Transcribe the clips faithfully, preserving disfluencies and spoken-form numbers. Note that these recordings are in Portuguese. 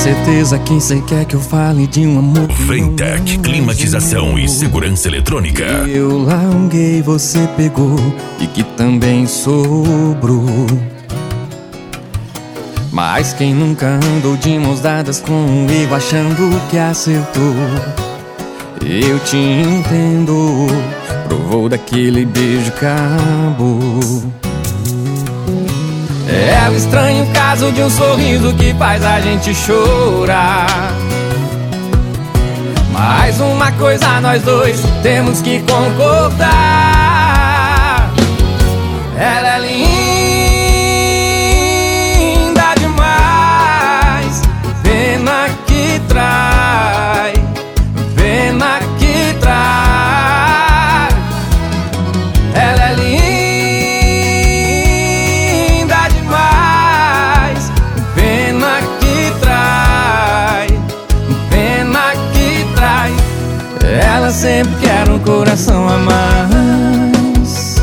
certeza que cê quer que eu fale de um amor. Ventec, climatização e segurança eletrônica. Eu larguei, você pegou e que também sobrou. Mas quem nunca andou de mãos dadas com um erro achando que acertou? Eu te entendo, provou daquele beijo, acabou. É o estranho caso de um sorriso que faz a gente chorar. Mas uma coisa nós dois temos que concordar: ela é linda demais, pena que trai, pena que trai. Ela é linda demais, pena que trai, pena que trai. Ela sempre quer um coração a mais.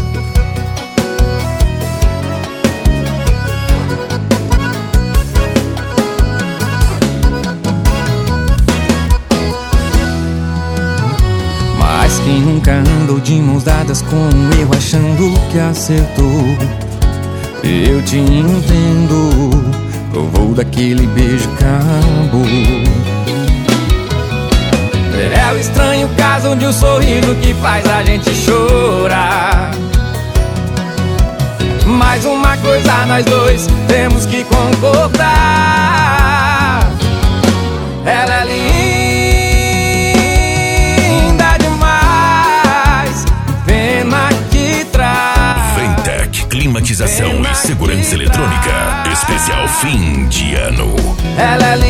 Mas quem nunca andou de mãos dadas com um erro achando que acertou? Eu te entendo, provou daquele beijo, acabou. É o estranho caso de um sorriso que faz a gente chorar. Mas uma coisa nós dois temos que concordar: ela é linda demais, pena que traz. Ventec, climatização Pena e segurança que eletrônica. traz. Especial fim de ano. Ela é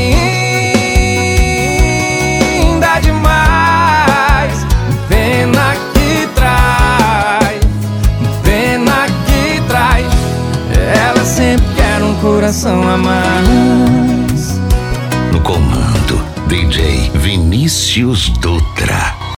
linda demais, pena que trai, pena que trai. Ela sempre quer um coração a mais. No comando, D J Vinícius Dutra.